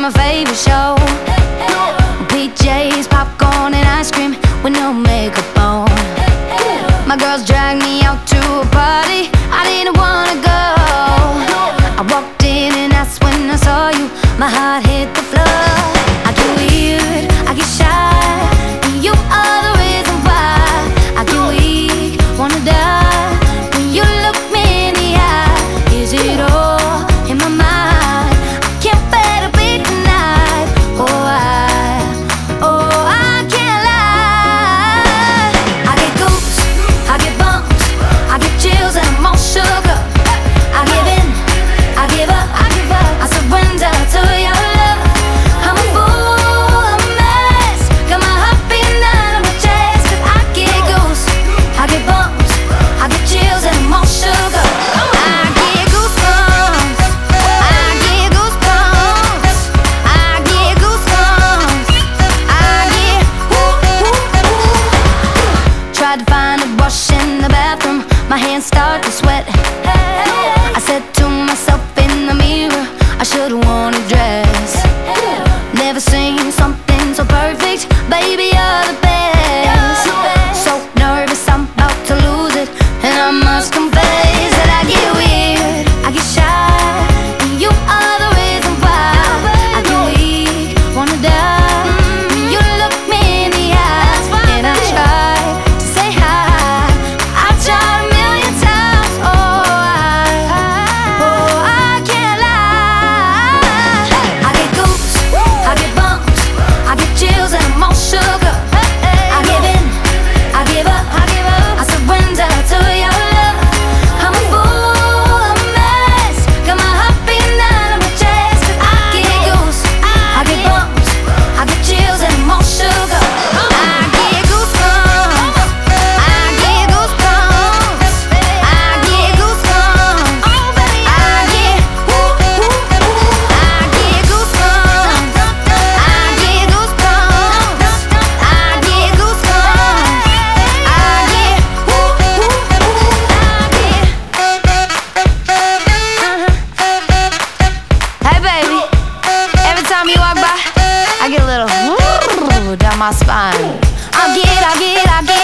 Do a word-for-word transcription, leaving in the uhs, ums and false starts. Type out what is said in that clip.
my favorite show. P Js, popcorn and ice cream with no makeup on. My girls dragged me out to a party I didn't wanna go. I walked in and that's when I saw you. My heart hit the floor. I get weird, I get shy. You are the reason why I get weak, wanna die. When you look me in the eye, is it all in my mind? I can't bear to be denied. Oh, I, oh, I can't lie. I get goose, I get bumps, I get chills and I'm all shook up. I give in, I give up, I give up, I surrender to your love. I'm a fool, I'm a mess, got my heart beating out of my chest. 'Cause I get goose, I get bumps, I get chills and I'm all shook up. I get goosebumps, I get goosebumps, I get goosebumps, I get woo, woo, woo. Tried to find a brush in the bathroom, my hands start to sweat. I said to myself in the mirror, I should've worn a dress. Never seen something so perfect, baby, you're the best. So nervous, I'm about to lose it, and I must confess that I get weird, I get shy, and you are the reason why I get weak, wanna die. When you look me in the eyes, and I try to say hi, I tried a million times. Oh, I, oh, I can't lie. I get goose, I get bumps, I get chills and I'm all shook up. I give in, I give up, I give up, I surrender to your love. I'm a fool, I'm a mess, got my heart beating out of my chest. 'Cause I get goose, I get bumps, I get chills and I'm all shook up. I get goosebumps, I get goosebumps, I get goosebumps, I get woo, woo, woo. I get goosebumps, I get goosebumps, I get goosebumps, I get woo, woo, woo. Hey baby, every time you walk by, I get a little woo down my spine. I get, I get, I get